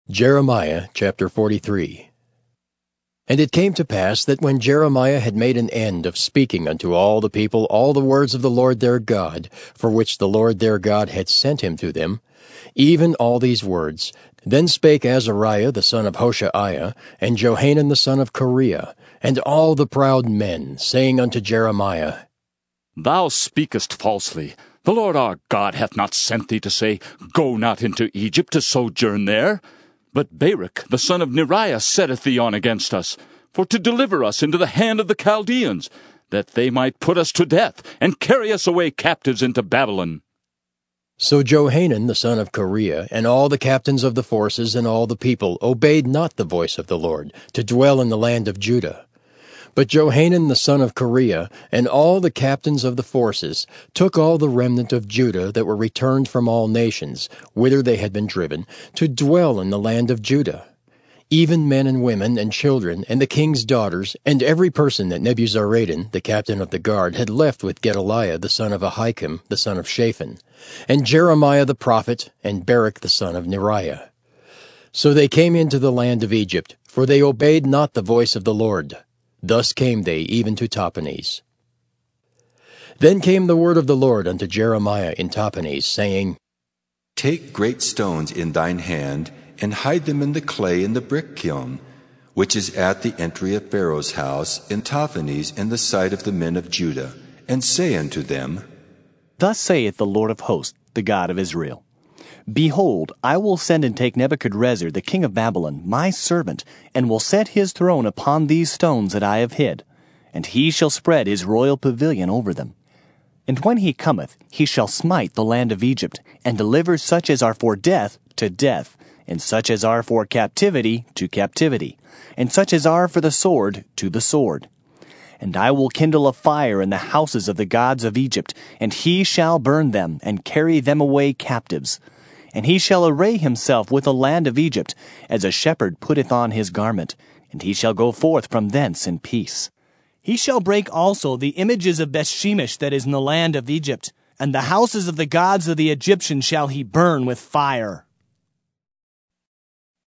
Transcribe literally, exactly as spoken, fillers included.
Jeremiah chapter forty-three. And it came to pass that when Jeremiah had made an end of speaking unto all the people all the words of the Lord their God, for which the Lord their God had sent him to them, even all these words, then spake Azariah the son of Hoshaiah, and Johanan the son of Kareah, and all the proud men, saying unto Jeremiah, Thou speakest falsely. The Lord our God hath not sent thee to say, Go not into Egypt to sojourn there. But Baruch the son of Neriah setteth thee on against us, for to deliver us into the hand of the Chaldeans, that they might put us to death, and carry us away captives into Babylon. So Johanan the son of Kareah, and all the captains of the forces, and all the people, obeyed not the voice of the Lord, to dwell in the land of Judah. But Johanan the son of Kareah, and all the captains of the forces, took all the remnant of Judah that were returned from all nations, whither they had been driven, to dwell in the land of Judah, even men and women and children, and the king's daughters, and every person that Nebuzaradan, the captain of the guard, had left with Gedaliah the son of Ahikam, the son of Shaphan, and Jeremiah the prophet, and Baruch the son of Neriah. So they came into the land of Egypt, for they obeyed not the voice of the Lord. Thus came they even to Tahpanhes. Then came the word of the Lord unto Jeremiah in Tahpanhes, saying, Take great stones in thine hand, and hide them in the clay in the brick kiln, which is at the entry of Pharaoh's house in Tahpanhes in the sight of the men of Judah, and say unto them, Thus saith the Lord of hosts, the God of Israel, Behold, I will send and take Nebuchadrezzar the king of Babylon, my servant, and will set his throne upon these stones that I have hid, and he shall spread his royal pavilion over them. And when he cometh, he shall smite the land of Egypt, and deliver such as are for death to death, and such as are for captivity to captivity, and such as are for the sword to the sword. And I will kindle a fire in the houses of the gods of Egypt, and he shall burn them, and carry them away captives. And he shall array himself with the land of Egypt, as a shepherd putteth on his garment, and he shall go forth from thence in peace. He shall break also the images of Bethshemesh that is in the land of Egypt, and the houses of the gods of the Egyptians shall he burn with fire.